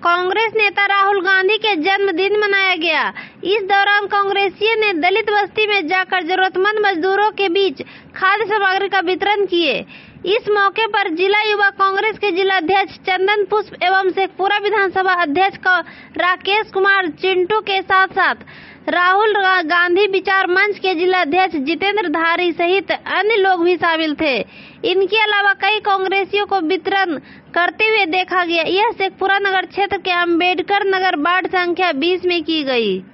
कांग्रेस नेता राहुल गांधी के जन्मदिन मनाया गया। इस दौरान कांग्रेसियों ने दलित बस्ती में जाकर जरूरतमंद मजदूरों के बीच खाद्य सामग्री का वितरण किए। इस मौके पर जिला युवा कांग्रेस के जिलाध्यक्ष चंदन पुष्प एवं शेखपुरा विधानसभा अध्यक्ष राकेश कुमार चिंटू के साथ साथ राहुल गांधी विचार मंच के जिलाध्यक्ष जितेंद्र धारी सहित अन्य लोग भी शामिल थे। इनके अलावा कई कांग्रेसियों को वितरण करते हुए देखा गया। यह शेखपुरा नगर क्षेत्र के अंबेडकर नगर वार्ड संख्या 20 में की गई।